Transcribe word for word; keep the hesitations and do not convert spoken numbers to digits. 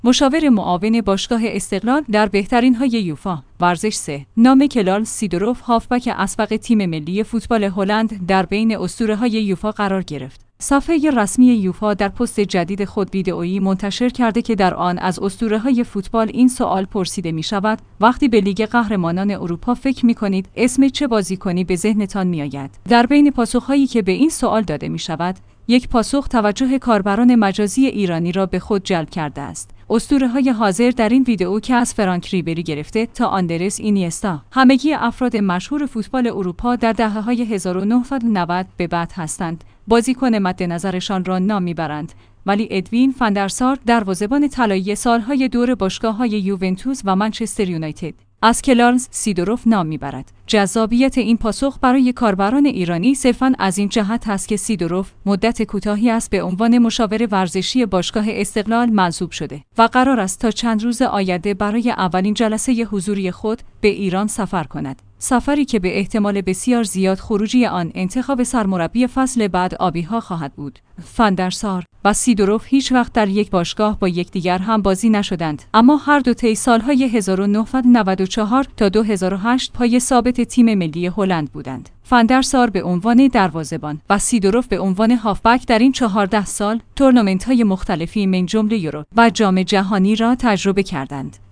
مشاور معاون باشگاه استقلال در بهترین‌های یوفا. ورزش سه. نام کلال سیدوروف هافبک اسبق تیم ملی فوتبال هلند در بین اسطوره‌های یوفا قرار گرفت. صفحه رسمی یوفا در پست جدید خود ویدئویی منتشر کرده که در آن از اسطوره‌های فوتبال این سوال پرسیده می‌شود: وقتی به لیگ قهرمانان اروپا فکر می‌کنید اسم چه بازیکنی به ذهنتان می‌آید؟ در بین پاسخ‌هایی که به این سوال داده می‌شود، یک پاسخ توجه کاربران مجازی ایرانی را به خود جلب کرده است. اسطوره‌های حاضر در این ویدئو که از فرانک ریبری گرفته تا آندرس اینیستا، همگی افراد مشهور فوتبال اروپا در دهه‌های هزار و نهصد و نود به بعد هستند. بازیکن مد نظرشان را نام میبرند، ولی ادوین فندرسار دروازه‌بان طلایی سالهای دور باشگاه‌های یوونتوس و منچستر یونایتد از کلارنس سیدوروف نام میبرد. جذابیت این پاسخ برای کاربران ایرانی صرفاً از این جهت است که سیدوروف مدت کوتاهی است به عنوان مشاور ورزشی باشگاه استقلال منصوب شده و قرار است تا چند روز آینده برای اولین جلسه حضوری خود به ایران سفر کند. سفری که به احتمال بسیار زیاد خروجی آن انتخاب سرمربی فصل بعد آبی‌ها خواهد بود. فندرسار و سیدوروف هیچ وقت در یک باشگاه با یکدیگر هم بازی نشدند، اما هر دو طی سالهای هزار و نهصد و نود و چهار تا دو هزار و هشت پای ثابت تیم ملی هلند بودند. فندرسار به عنوان دروازه‌بان و سیدوروف به عنوان هافبک در این چهارده سال تورنمنت‌های مختلفی من جمله یورو و جام جهانی را تجربه کردند.